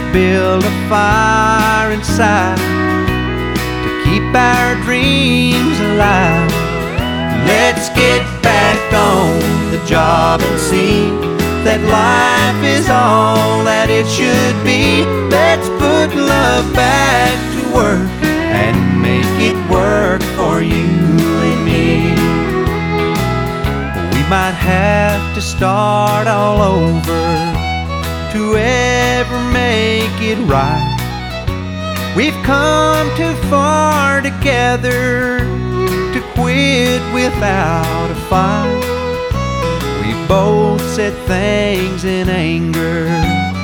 build a fire inside to keep our dreams alive. Let's get back on the job and see that life is all that it should be. Let's put love back to work and make it work for you and me. We might have to start all over to ever make it right. We've come too far together to quit without a fight. We both said things in anger